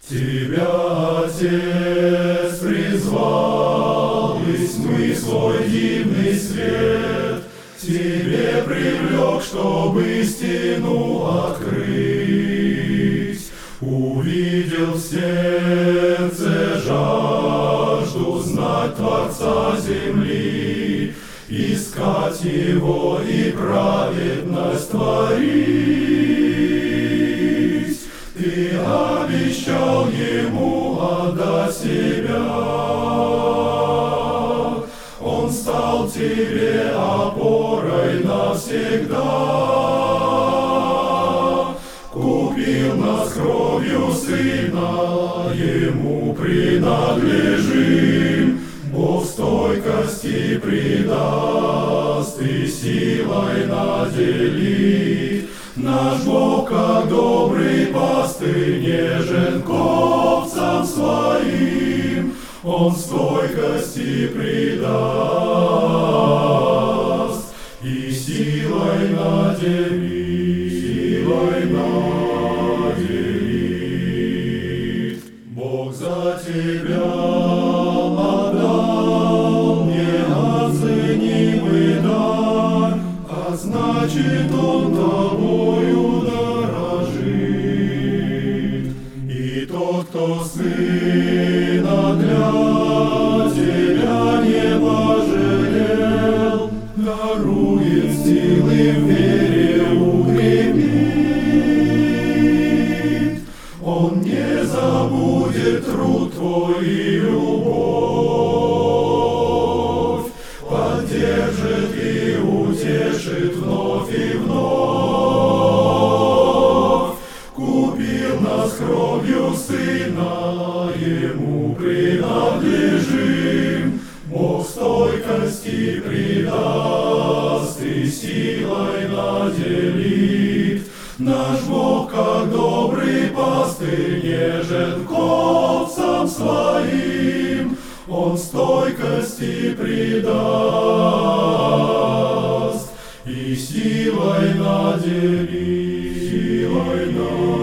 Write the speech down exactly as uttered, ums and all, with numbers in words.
Тебя, Отец, призвал из тьмы свой дивный свет, Тебе привлек, чтоб истину открыть. Увидел в сердце жажду знать Творца земли, искать Его и праведность творить. Ты обещал Ему отдать себя, Он стал тебе опорой навсегда. Купил нас кровью Сына, Ему принадлежим, Бог стойкости придаст и силой наделит. Наш Бог, как добрый пастырь, нежен к овцам своим, Он стойкости придаст и силой наделит, силой наделит. Бог за тебя отдал неоценимый дар, а значит, Он тобою дорожит. И тот, кто Сына для тебя не пожалел, дарует силы в вере укрепит. Он не забудет труд твой и любовь, поддержит и утешит вновь и вновь. Купил нас кровью Сына, Ему принадлежим, Бог стойкости придаст и силой наделит. Наш Бог, как добрый пастырь, нежен к овцам своим, Он стойкости придаст и силой наделит, силой наделит.